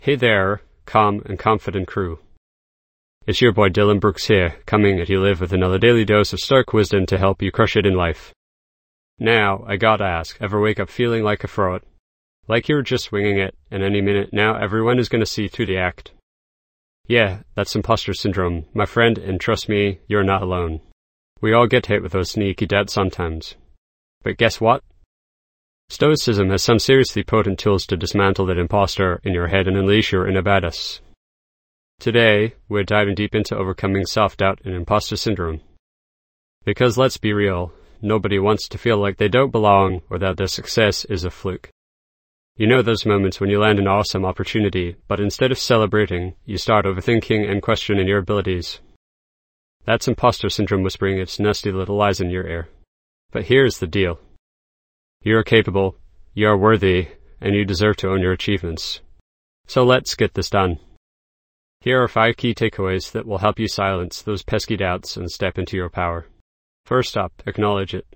Hey there, calm and confident crew. It's your boy Dylan Brooks here, coming at you live with another daily dose of Stoic wisdom to help you crush it in life. Now, I gotta ask, ever wake up feeling like a fraud? Like you were just winging it, and any minute now everyone is gonna see through the act? Yeah, that's imposter syndrome, my friend, and trust me, you're not alone. We all get hit with those sneaky doubts sometimes. But guess what? Stoicism has some seriously potent tools to dismantle that imposter in your head and unleash your inner badass. Today, we're diving deep into overcoming self-doubt and imposter syndrome. Because let's be real, nobody wants to feel like they don't belong or that their success is a fluke. You know those moments when you land an awesome opportunity, but instead of celebrating, you start overthinking and questioning your abilities. That's imposter syndrome whispering its nasty little lies in your ear. But here's the deal. You're capable, you're worthy, and you deserve to own your achievements. So let's get this done. Here are 5 key takeaways that will help you silence those pesky doubts and step into your power. First up, acknowledge it.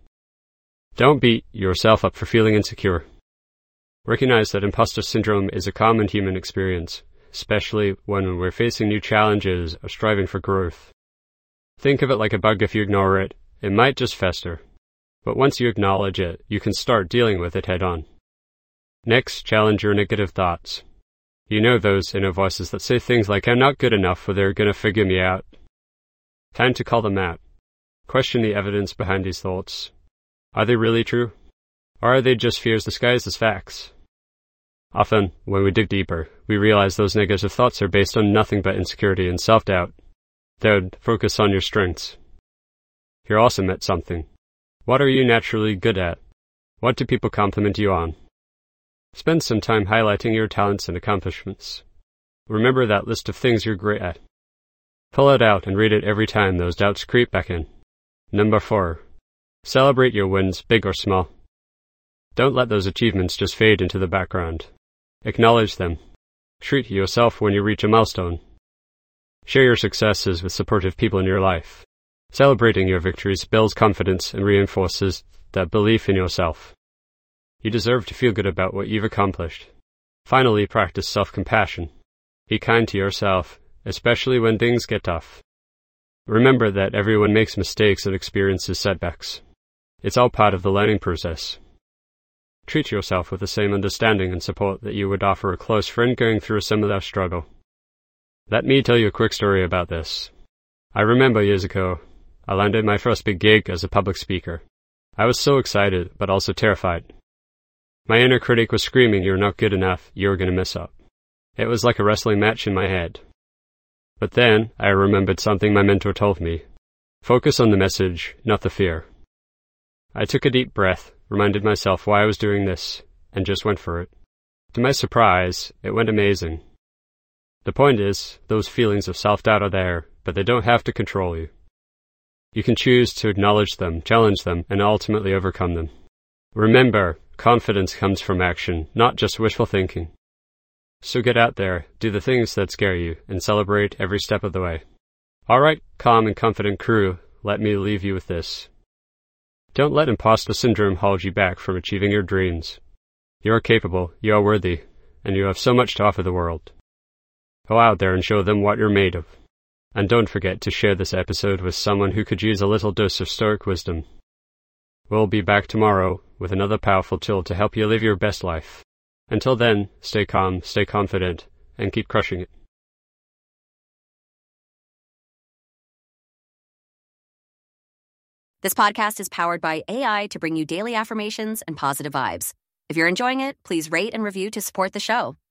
Don't beat yourself up for feeling insecure. Recognize that imposter syndrome is a common human experience, especially when we're facing new challenges or striving for growth. Think of it like a bug. If you ignore it, it might just fester. But once you acknowledge it, you can start dealing with it head on. Next, challenge your negative thoughts. You know those inner voices that say things like, I'm not good enough, or they're gonna figure me out. Time to call them out. Question the evidence behind these thoughts. Are they really true? Or are they just fears disguised as facts? Often, when we dig deeper, we realize those negative thoughts are based on nothing but insecurity and self-doubt. Third, focus on your strengths. You're awesome at something. What are you naturally good at? What do people compliment you on? Spend some time highlighting your talents and accomplishments. Remember that list of things you're great at. Pull it out and read it every time those doubts creep back in. Number 4. Celebrate your wins, big or small. Don't let those achievements just fade into the background. Acknowledge them. Treat yourself when you reach a milestone. Share your successes with supportive people in your life. Celebrating your victories builds confidence and reinforces that belief in yourself. You deserve to feel good about what you've accomplished. Finally, practice self-compassion. Be kind to yourself, especially when things get tough. Remember that everyone makes mistakes and experiences setbacks. It's all part of the learning process. Treat yourself with the same understanding and support that you would offer a close friend going through a similar struggle. Let me tell you a quick story about this. I remember years ago, I landed my first big gig as a public speaker. I was so excited, but also terrified. My inner critic was screaming, you're not good enough, you're gonna mess up. It was like a wrestling match in my head. But then, I remembered something my mentor told me. Focus on the message, not the fear. I took a deep breath, reminded myself why I was doing this, and just went for it. To my surprise, it went amazing. The point is, those feelings of self-doubt are there, but they don't have to control you. You can choose to acknowledge them, challenge them, and ultimately overcome them. Remember, confidence comes from action, not just wishful thinking. So get out there, do the things that scare you, and celebrate every step of the way. Alright, calm and confident crew, let me leave you with this. Don't let imposter syndrome hold you back from achieving your dreams. You are capable, you are worthy, and you have so much to offer the world. Go out there and show them what you're made of. And don't forget to share this episode with someone who could use a little dose of Stoic wisdom. We'll be back tomorrow with another powerful tool to help you live your best life. Until then, stay calm, stay confident, and keep crushing it. This podcast is powered by AI to bring you daily affirmations and positive vibes. If you're enjoying it, please rate and review to support the show.